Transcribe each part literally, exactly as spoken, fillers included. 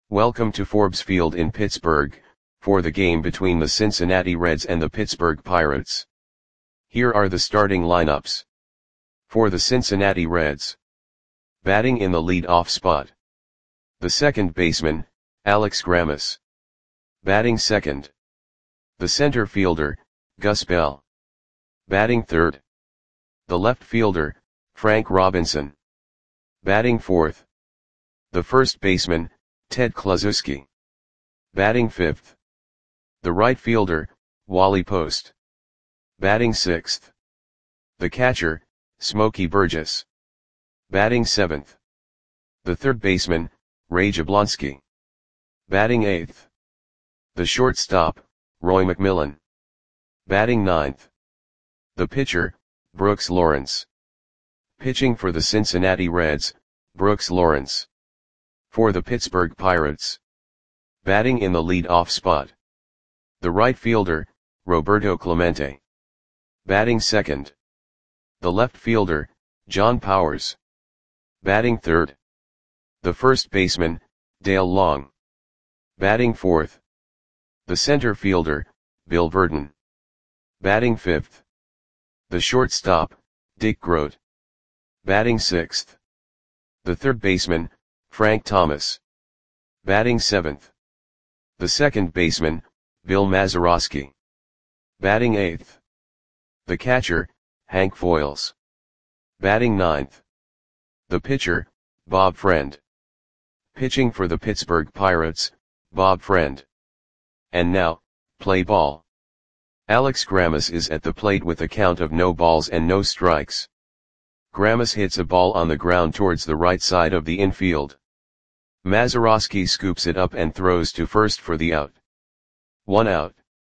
Welcome to Forbes Field in Pittsburgh, for the game between the Cincinnati Reds and the Pittsburgh Pirates. Here are the starting lineups. For the Cincinnati Reds. Batting in the lead-off spot. The second baseman, Alex Grammas. Batting second. The center fielder, Gus Bell. Batting third. The left fielder, Frank Robinson. Batting fourth. The first baseman, Ted Kluszewski. Batting fifth. The right fielder, Wally Post. Batting sixth. The catcher, Smokey Burgess. Batting seventh. The third baseman, Ray Jablonski. Batting eighth. The shortstop, Roy McMillan. Batting ninth. The pitcher, Brooks Lawrence. Pitching for the Cincinnati Reds, Brooks Lawrence. For the Pittsburgh Pirates. Batting in the lead-off spot. The right fielder, Roberto Clemente. Batting second. The left fielder, John Powers. Batting third. The first baseman, Dale Long. Batting fourth. The center fielder, Bill Verdon. Batting fifth. The shortstop, Dick Groat. Batting sixth. The third baseman, Frank Thomas. Batting seventh. The second baseman, Bill Mazeroski. Batting eighth. The catcher, Hank Foils. Batting ninth. The pitcher, Bob Friend. Pitching for the Pittsburgh Pirates, Bob Friend. And now, play ball. Alex Grammas is at the plate with a count of no balls and no strikes. Grammas hits a ball on the ground towards the right side of the infield. Mazeroski scoops it up and throws to first for the out. One out.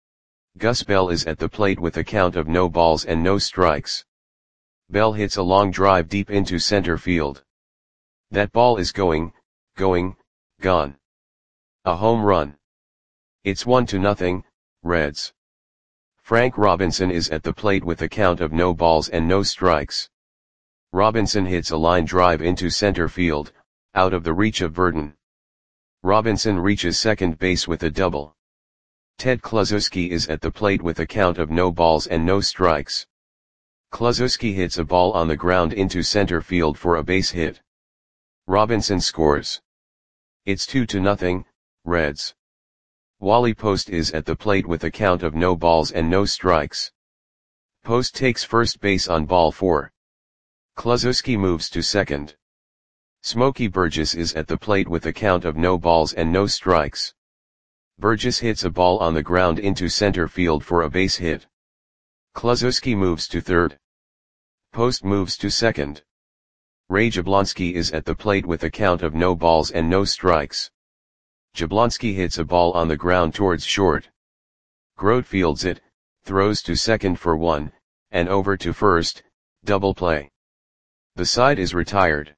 Gus Bell is at the plate with a count of no balls and no strikes. Bell hits a long drive deep into center field. That ball is going, going, gone. A home run. It's one to nothing, Reds. Frank Robinson is at the plate with a count of no balls and no strikes. Robinson hits a line drive into center field, out of the reach of Verdon. Robinson reaches second base with a double. Ted Kluszewski is at the plate with a count of no balls and no strikes. Kluszewski hits a ball on the ground into center field for a base hit. Robinson scores. It's two to nothing, Reds. Wally Post is at the plate with a count of no balls and no strikes. Post takes first base on ball four. Kluszewski moves to second. Smokey Burgess is at the plate with a count of no balls and no strikes. Burgess hits a ball on the ground into center field for a base hit. Kluszewski moves to third. Post moves to second. Ray Jablonski is at the plate with a count of no balls and no strikes. Jablonski hits a ball on the ground towards short. Groat fields it, throws to second for one, and over to first, double play. The side is retired.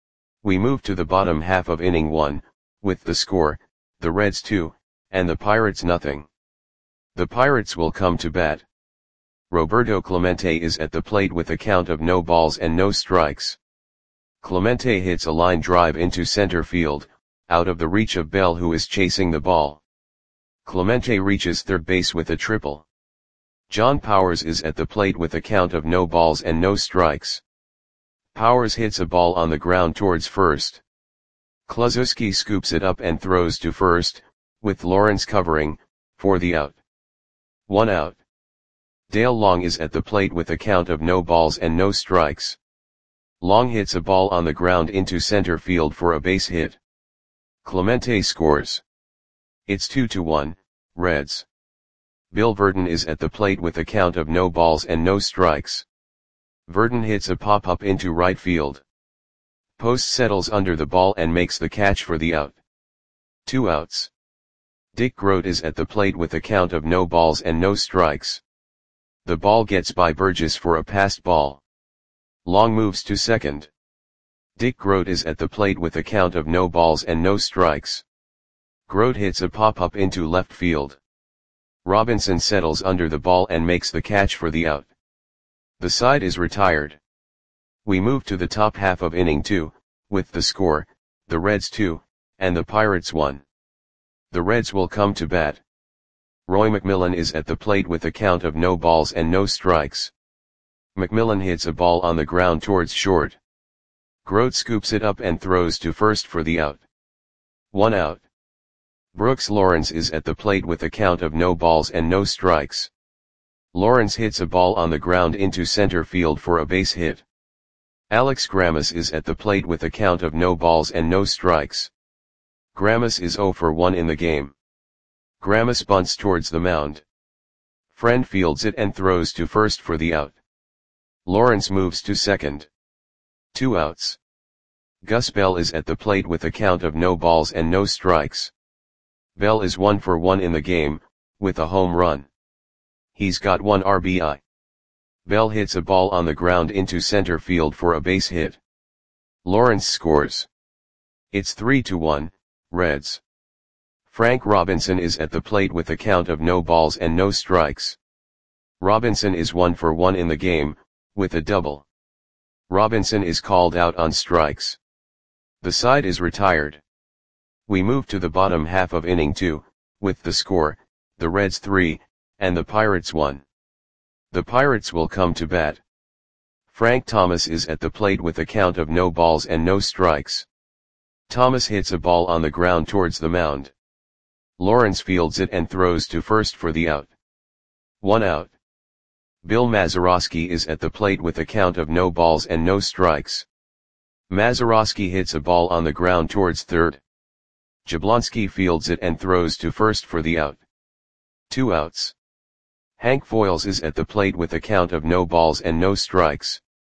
We move to the bottom half of inning one, with the score, the Reds two, and the Pirates nothing. The Pirates will come to bat. Roberto Clemente is at the plate with a count of no balls and no strikes. Clemente hits a line drive into center field, out of the reach of Bell who is chasing the ball. Clemente reaches third base with a triple. John Powers is at the plate with a count of no balls and no strikes. Powers hits a ball on the ground towards first. Kluszewski scoops it up and throws to first, with Lawrence covering, for the out. One out. Dale Long is at the plate with a count of no balls and no strikes. Long hits a ball on the ground into center field for a base hit. Clemente scores. It's two to one, Reds. Bill Verdon is at the plate with a count of no balls and no strikes. Verdon hits a pop-up into right field. Post settles under the ball and makes the catch for the out. Two outs. Dick Groat is at the plate with a count of no balls and no strikes. The ball gets by Burgess for a passed ball. Long moves to second. Dick Groat is at the plate with a count of no balls and no strikes. Groat hits a pop-up into left field. Robinson settles under the ball and makes the catch for the out. The side is retired. We move to the top half of inning two, with the score, the Reds two, and the Pirates one. The Reds will come to bat. Roy McMillan is at the plate with a count of no balls and no strikes. McMillan hits a ball on the ground towards short. Grote scoops it up and throws to first for the out. One out. Brooks Lawrence is at the plate with a count of no balls and no strikes. Lawrence hits a ball on the ground into center field for a base hit. Alex Grammas is at the plate with a count of no balls and no strikes. Grammas is oh for one in the game. Grammas bunts towards the mound. Friend fields it and throws to first for the out. Lawrence moves to second. Two outs. Gus Bell is at the plate with a count of no balls and no strikes. Bell is one for one in the game, with a home run. He's got one R B I. Bell hits a ball on the ground into center field for a base hit. Lawrence scores. It's three to one, Reds. Frank Robinson is at the plate with a count of no balls and no strikes. Robinson is one for one in the game, with a double. Robinson is called out on strikes. The side is retired. We move to the bottom half of inning two, with the score, the Reds three, and the Pirates one. The Pirates will come to bat. Frank Thomas is at the plate with a count of no balls and no strikes. Thomas hits a ball on the ground towards the mound. Lawrence fields it and throws to first for the out. One out. Bill Mazeroski is at the plate with a count of no balls and no strikes. Mazeroski hits a ball on the ground towards third. Jablonski fields it and throws to first for the out. Two outs. Hank Foyles is at the plate with a count of no balls and no strikes.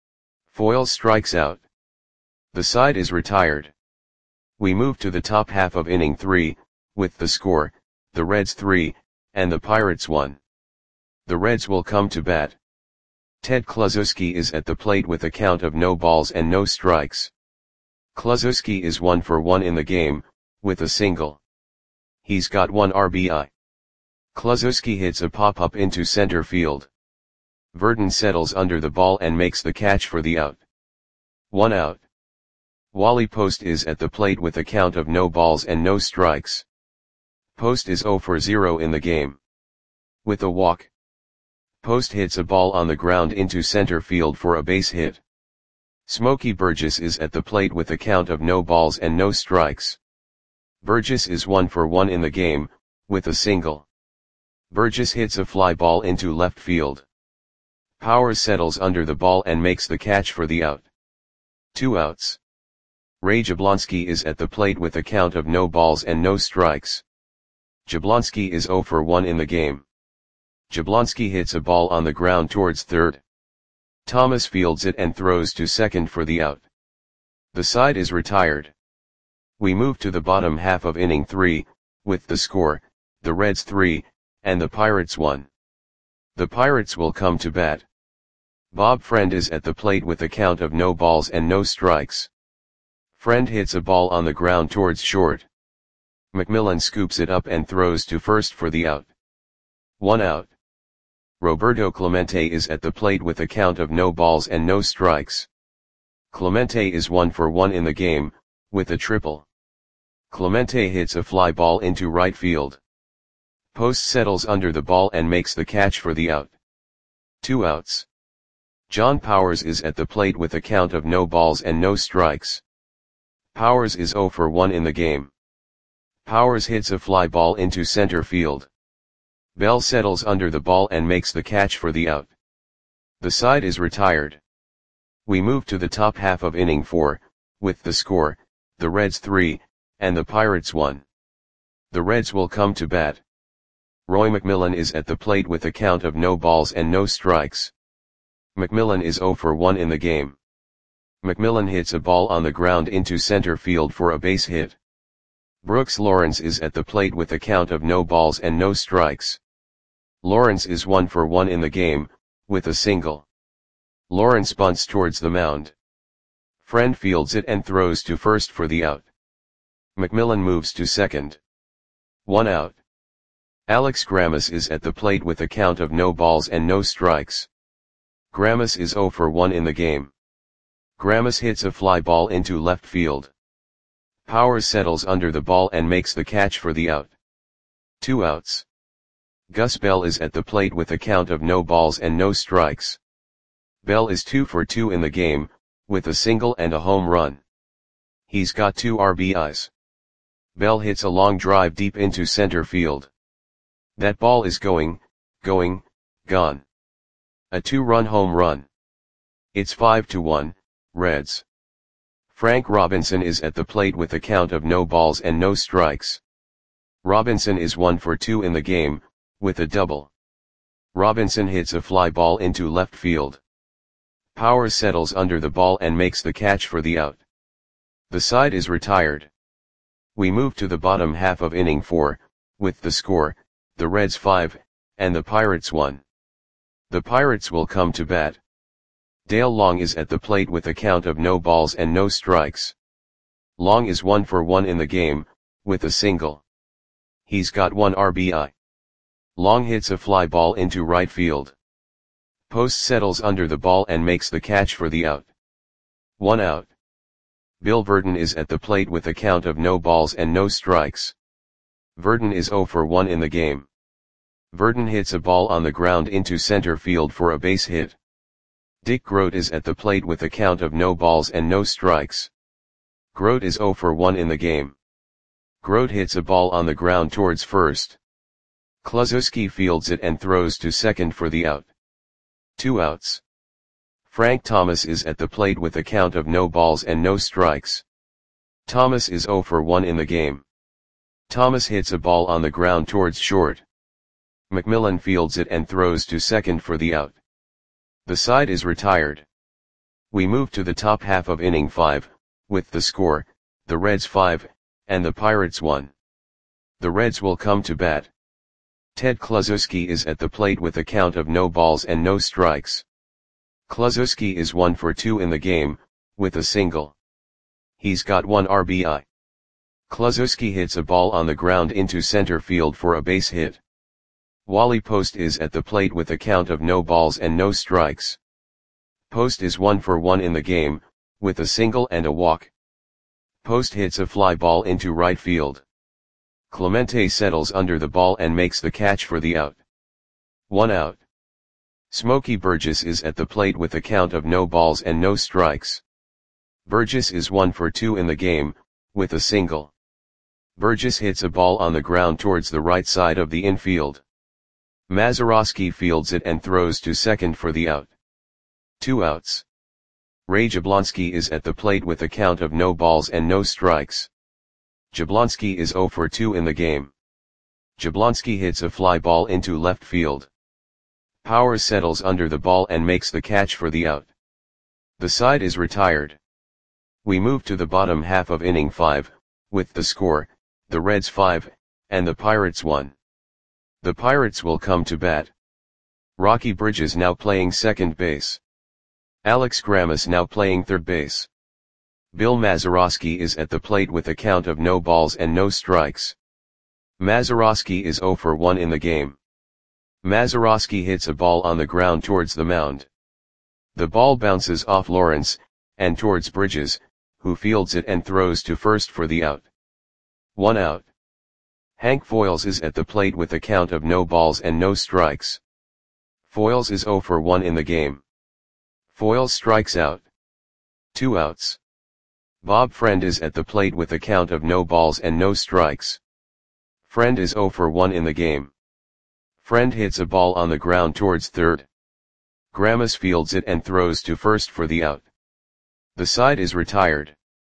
Foyles strikes out. The side is retired. We move to the top half of inning three, with the score, the Reds three, and the Pirates one. The Reds will come to bat. Ted Kluszewski is at the plate with a count of no balls and no strikes. Kluszewski is one for one in the game, with a single. He's got one R B I. Kluszewski hits a pop-up into center field. Verdon settles under the ball and makes the catch for the out. One out. Wally Post is at the plate with a count of no balls and no strikes. Post is oh for zero in the game. With a walk. Post hits a ball on the ground into center field for a base hit. Smokey Burgess is at the plate with a count of no balls and no strikes. Burgess is one for one in the game, with a single. Burgess hits a fly ball into left field. Powers settles under the ball and makes the catch for the out. Two outs. Ray Jablonski is at the plate with a count of no balls and no strikes. Jablonski is oh for one in the game. Jablonski hits a ball on the ground towards third. Thomas fields it and throws to second for the out. The side is retired. We move to the bottom half of inning three, with the score, the Reds three, and the Pirates one. The Pirates will come to bat. Bob Friend is at the plate with a count of no balls and no strikes. Friend hits a ball on the ground towards short. McMillan scoops it up and throws to first for the out. One out. Roberto Clemente is at the plate with a count of no balls and no strikes. Clemente is one for one in the game, with a triple. Clemente hits a fly ball into right field. Post settles under the ball and makes the catch for the out. Two outs. John Powers is at the plate with a count of no balls and no strikes. Powers is oh for one in the game. Powers hits a fly ball into center field. Bell settles under the ball and makes the catch for the out. The side is retired. We move to the top half of inning four, with the score, the Reds three, and the Pirates one. The Reds will come to bat. Roy McMillan is at the plate with a count of no balls and no strikes. McMillan is oh for one in the game. McMillan hits a ball on the ground into center field for a base hit. Brooks Lawrence is at the plate with a count of no balls and no strikes. Lawrence is one for one in the game, with a single. Lawrence bunts towards the mound. Friend fields it and throws to first for the out. McMillan moves to second. One out. Alex Grammas is at the plate with a count of no balls and no strikes. Grammas is oh for one in the game. Grammas hits a fly ball into left field. Powers settles under the ball and makes the catch for the out. Two outs. Gus Bell is at the plate with a count of no balls and no strikes. Bell is two for two in the game, with a single and a home run. He's got two R B Is. Bell hits a long drive deep into center field. That ball is going, going, gone. A two-run home run. It's five to one, Reds. Frank Robinson is at the plate with a count of no balls and no strikes. Robinson is one for two in the game, with a double. Robinson hits a fly ball into left field. Powers settles under the ball and makes the catch for the out. The side is retired. We move to the bottom half of inning four, with the score, the Reds five, and the Pirates one. The Pirates will come to bat. Dale Long is at the plate with a count of no balls and no strikes. Long is one for one in the game, with a single. He's got one R B I. Long hits a fly ball into right field. Post settles under the ball and makes the catch for the out. One out. Bill Verdon is at the plate with a count of no balls and no strikes. Verdon is zero for one in the game. Verdon hits a ball on the ground into center field for a base hit. Dick Groat is at the plate with a count of no balls and no strikes. Groat is zero for one in the game. Groat hits a ball on the ground towards first. Kluszewski fields it and throws to second for the out. Two outs. Frank Thomas is at the plate with a count of no balls and no strikes. Thomas is zero for one in the game. Thomas hits a ball on the ground towards short. McMillan fields it and throws to second for the out. The side is retired. We move to the top half of inning five, with the score, the Reds five, and the Pirates one. The Reds will come to bat. Ted Kluszewski is at the plate with a count of no balls and no strikes. Kluszewski is one for two in the game, with a single. He's got one R B I. Kluszewski hits a ball on the ground into center field for a base hit. Wally Post is at the plate with a count of no balls and no strikes. Post is one for one in the game, with a single and a walk. Post hits a fly ball into right field. Clemente settles under the ball and makes the catch for the out. One out. Smokey Burgess is at the plate with a count of no balls and no strikes. Burgess is one for two in the game, with a single. Burgess hits a ball on the ground towards the right side of the infield. Mazeroski fields it and throws to second for the out. Two outs. Ray Jablonski is at the plate with a count of no balls and no strikes. Jablonski is zero for two in the game. Jablonski hits a fly ball into left field. Powers settles under the ball and makes the catch for the out. The side is retired. We move to the bottom half of inning five, with the score, the Reds five, and the Pirates one. The Pirates will come to bat. Rocky Bridges now playing second base. Alex Grammas now playing third base. Bill Mazeroski is at the plate with a count of no balls and no strikes. Mazeroski is zero for one in the game. Mazeroski hits a ball on the ground towards the mound. The ball bounces off Lawrence, and towards Bridges, who fields it and throws to first for the out. One out. Hank Foils is at the plate with a count of no balls and no strikes. Foils is zero for one in the game. Foils strikes out. Two outs. Bob Friend is at the plate with a count of no balls and no strikes. Friend is zero for one in the game. Friend hits a ball on the ground towards third. Grammas fields it and throws to first for the out. The side is retired.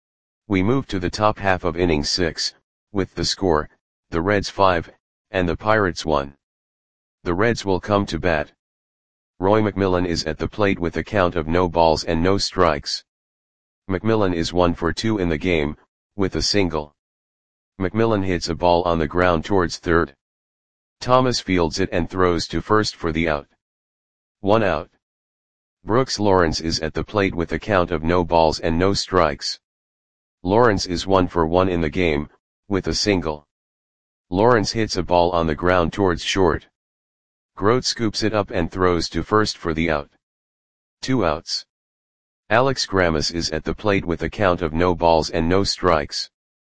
We move to the top half of inning six, with the score, the Reds five, and the Pirates one. The Reds will come to bat. Roy McMillan is at the plate with a count of no balls and no strikes. McMillan is one for two in the game, with a single. McMillan hits a ball on the ground towards third. Thomas fields it and throws to first for the out. One out. Brooks Lawrence is at the plate with a count of no balls and no strikes. Lawrence is one for one in the game, with a single. Lawrence hits a ball on the ground towards short. Groat scoops it up and throws to first for the out. Two outs. Alex Grammas is at the plate with a count of no balls and no strikes.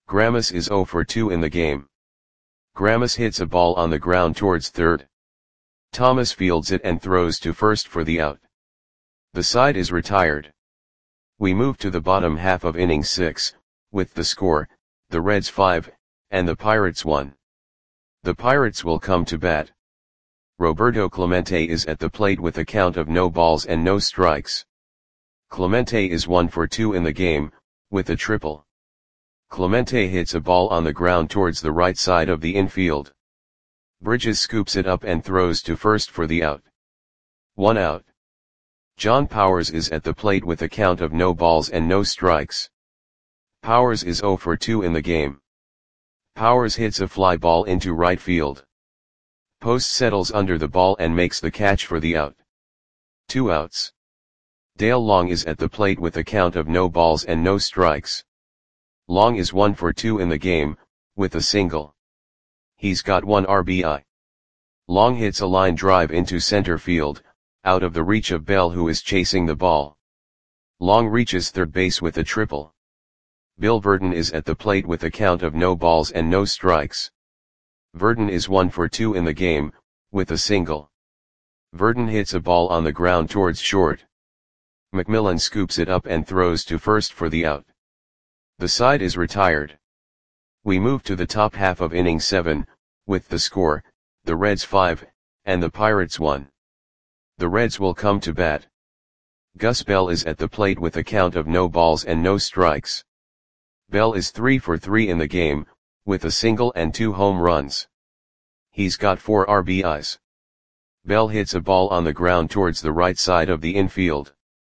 Gramus is zero for two in the game. Gramus hits a ball on the ground towards third. Thomas fields it and throws to first for the out. The side is retired. We move to the bottom half of inning six, with the score, the Reds five, and the Pirates one. The Pirates will come to bat. Roberto Clemente is at the plate with a count of no balls and no strikes. Clemente is one for two in the game, with a triple. Clemente hits a ball on the ground towards the right side of the infield. Bridges scoops it up and throws to first for the out. One out. John Powers is at the plate with a count of no balls and no strikes. Powers is zero for two in the game. Powers hits a fly ball into right field. Post settles under the ball and makes the catch for the out. Two outs. Dale Long is at the plate with a count of no balls and no strikes. Long is one for two in the game, with a single. He's got one R B I. Long hits a line drive into center field, out of the reach of Bell, who is chasing the ball. Long reaches third base with a triple. Bill Verdon is at the plate with a count of no balls and no strikes. Verdon is one for two in the game, with a single. Verdon hits a ball on the ground towards short. McMillan scoops it up and throws to first for the out. The side is retired. We move to the top half of inning seven, with the score, the Reds five, and the Pirates one. The Reds will come to bat. Gus Bell is at the plate with a count of no balls and no strikes. Bell is three for three in the game, with a single and two home runs. He's got four R B Is. Bell hits a ball on the ground towards the right side of the infield.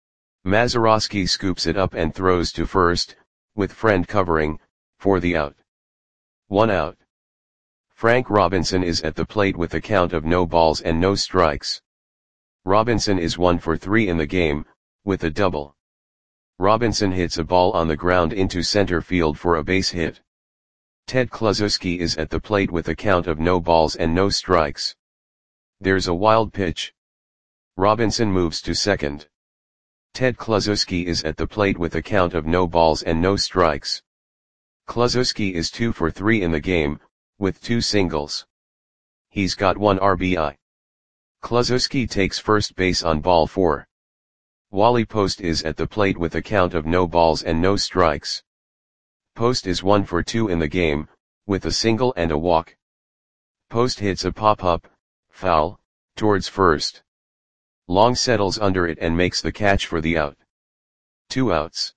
Mazeroski scoops it up and throws to first, with Friend covering, for the out. One out. Frank Robinson is at the plate with a count of no balls and no strikes. Robinson is one for three in the game, with a double. Robinson hits a ball on the ground into center field for a base hit. Ted Kluszewski is at the plate with a count of no balls and no strikes. There's a wild pitch. Robinson moves to second. Ted Kluszewski is at the plate with a count of no balls and no strikes. Kluszewski is two for three in the game, with two singles. He's got one R B I. Kluszewski takes first base on ball four. Wally Post is at the plate with a count of no balls and no strikes. Post is one for two in the game, with a single and a walk. Post hits a pop-up, foul, towards first. Long settles under it and makes the catch for the out. Two outs.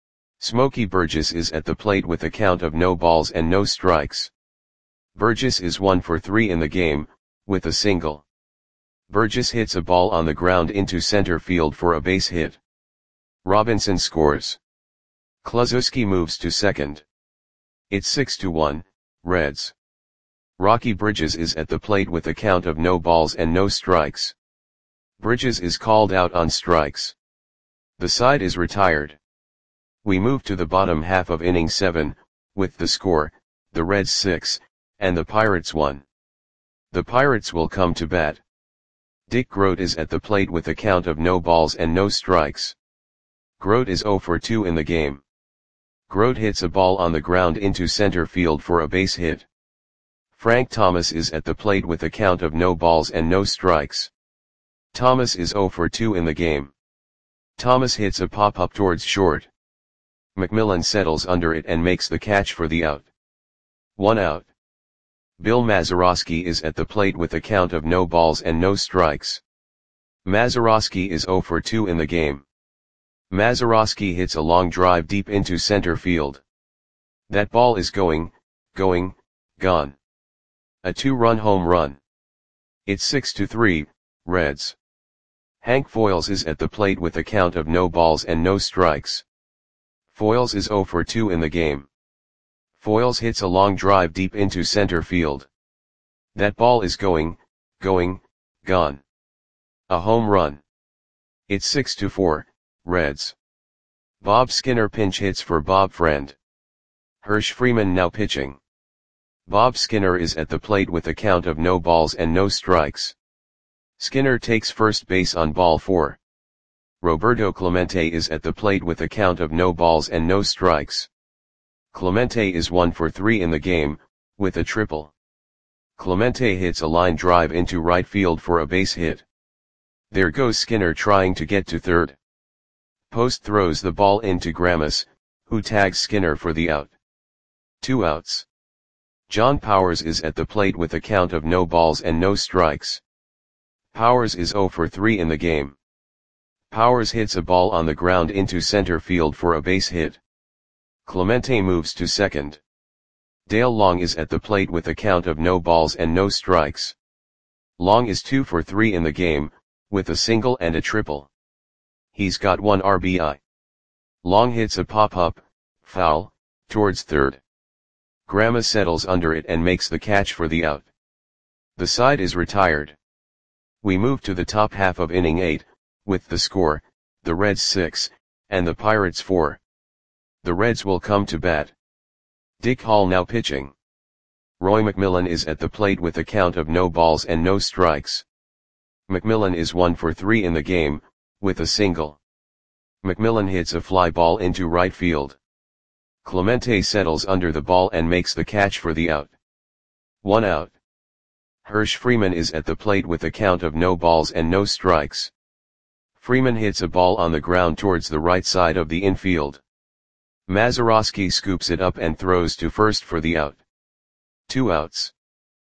Smokey Burgess is at the plate with a count of no balls and no strikes. Burgess is one for three in the game, with a single. Burgess hits a ball on the ground into center field for a base hit. Robinson scores. Kluszewski moves to second. It's six to one, Reds. Rocky Bridges is at the plate with a count of no balls and no strikes. Bridges is called out on strikes. The side is retired. We move to the bottom half of inning seven, with the score, the Reds six, and the Pirates one. The Pirates will come to bat. Dick Grote is at the plate with a count of no balls and no strikes. Grote is zero for two in the game. Grote hits a ball on the ground into center field for a base hit. Frank Thomas is at the plate with a count of no balls and no strikes. Thomas is zero for two in the game. Thomas hits a pop-up towards short. McMillan settles under it and makes the catch for the out. One out. Bill Mazeroski is at the plate with a count of no balls and no strikes. Mazeroski is zero for two in the game. Mazeroski hits a long drive deep into center field. That ball is going, going, gone. A two-run home run. It's six to three, Reds. Hank Foils is at the plate with a count of no balls and no strikes. Foils is zero for two in the game. Foils hits a long drive deep into center field. That ball is going, going, gone. A home run. It's six to four, Reds. Bob Skinner pinch hits for Bob Friend. Hirsch Freeman now pitching. Bob Skinner is at the plate with a count of no balls and no strikes. Skinner takes first base on ball four. Roberto Clemente is at the plate with a count of no balls and no strikes. Clemente is one for three in the game, with a triple. Clemente hits a line drive into right field for a base hit. There goes Skinner trying to get to third. Post throws the ball into Grammas, who tags Skinner for the out. Two outs. John Powers is at the plate with a count of no balls and no strikes. Powers is zero for three in the game. Powers hits a ball on the ground into center field for a base hit. Clemente moves to second. Dale Long is at the plate with a count of no balls and no strikes. Long is two for three in the game, with a single and a triple. He's got one R B I. Long hits a pop-up, foul, towards third. Grammas settles under it and makes the catch for the out. The side is retired. We move to the top half of inning eight, with the score, the Reds six, and the Pirates four. The Reds will come to bat. Dick Hall now pitching. Roy McMillan is at the plate with a count of no balls and no strikes. McMillan is one for three in the game, with a single. McMillan hits a fly ball into right field. Clemente settles under the ball and makes the catch for the out. One out. Hirsch Freeman is at the plate with a count of no balls and no strikes. Freeman hits a ball on the ground towards the right side of the infield. Mazeroski scoops it up and throws to first for the out. Two outs.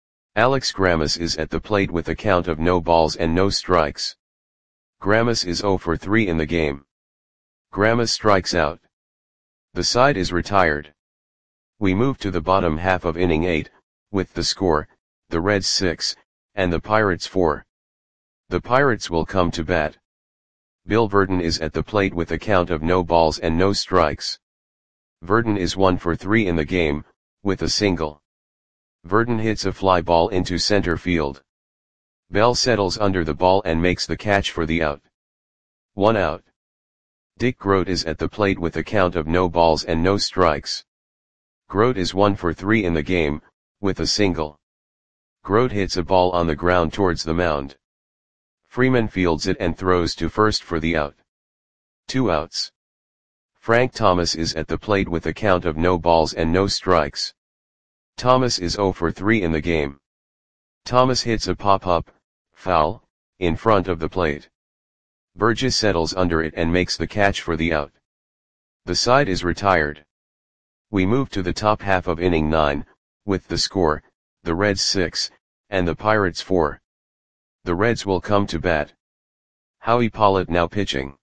Alex Grammas is at the plate with a count of no balls and no strikes. Grammas is zero for three in the game. Grammas strikes out. The side is retired. We move to the bottom half of inning eight, with the score, the Reds six, and the Pirates four. The Pirates will come to bat. Bill Verdon is at the plate with a count of no balls and no strikes. Verdon is one for three in the game, with a single. Verdon hits a fly ball into center field. Bell settles under the ball and makes the catch for the out. One out. Dick Grote is at the plate with a count of no balls and no strikes. Grote is one for three in the game, with a single. Grote hits a ball on the ground towards the mound. Freeman fields it and throws to first for the out. Two outs. Frank Thomas is at the plate with a count of no balls and no strikes. Thomas is zero for three in the game. Thomas hits a pop-up, foul, in front of the plate. Burgess settles under it and makes the catch for the out. The side is retired. We move to the top half of inning nine, with the score, the Reds six, and the Pirates four. The Reds will come to bat. Howie Pollitt now pitching.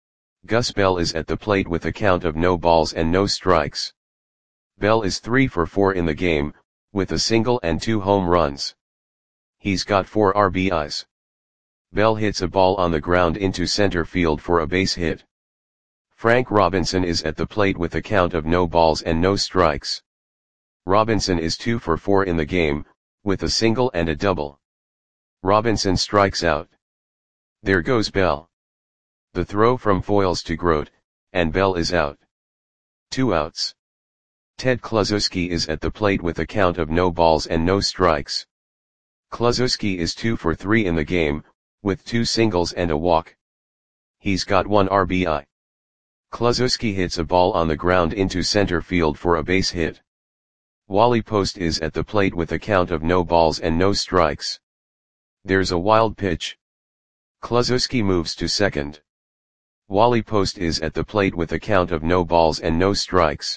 Gus Bell is at the plate with a count of no balls and no strikes. Bell is three for four in the game, with a single and two home runs. He's got four R B Is. Bell hits a ball on the ground into center field for a base hit. Frank Robinson is at the plate with a count of no balls and no strikes. Robinson is two for four in the game, with a single and a double. Robinson strikes out. There goes Bell. The throw from Foyles to Grote, and Bell is out. Two outs. Ted Kluszewski is at the plate with a count of no balls and no strikes. Kluszewski is two for three in the game, with two singles and a walk. He's got one R B I. Kluszewski hits a ball on the ground into center field for a base hit. Wally Post is at the plate with a count of no balls and no strikes. There's a wild pitch. Kluszewski moves to second. Wally Post is at the plate with a count of no balls and no strikes.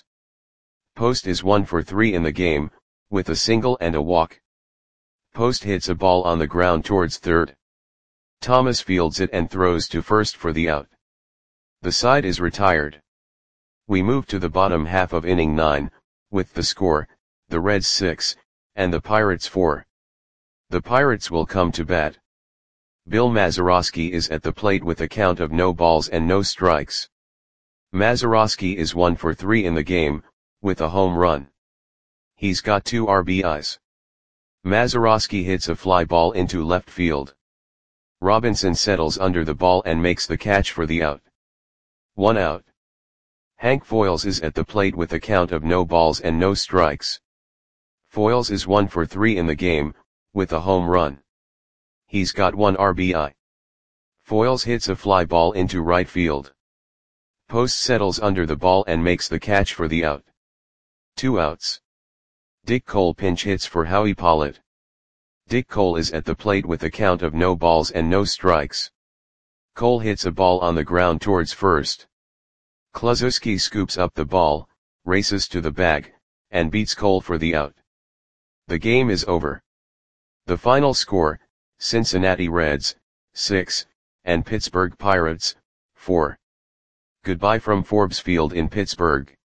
Post is one for three in the game, with a single and a walk. Post hits a ball on the ground towards third. Thomas fields it and throws to first for the out. The side is retired. We move to the bottom half of inning nine, with the score, the Reds six, and the Pirates four. The Pirates will come to bat. Bill Mazeroski is at the plate with a count of no balls and no strikes. Mazeroski is one for three in the game, with a home run. He's got two R B Is. Mazeroski hits a fly ball into left field. Robinson settles under the ball and makes the catch for the out. One out. Hank Foyles is at the plate with a count of no balls and no strikes. Foyles is one for three in the game, with a home run. He's got one R B I. Foyles hits a fly ball into right field. Post settles under the ball and makes the catch for the out. Two outs. Dick Cole pinch hits for Howie Pollitt. Dick Cole is at the plate with a count of no balls and no strikes. Cole hits a ball on the ground towards first. Kluszewski scoops up the ball, races to the bag, and beats Cole for the out. The game is over. The final score, Cincinnati Reds, six, and Pittsburgh Pirates, four. Goodbye from Forbes Field in Pittsburgh.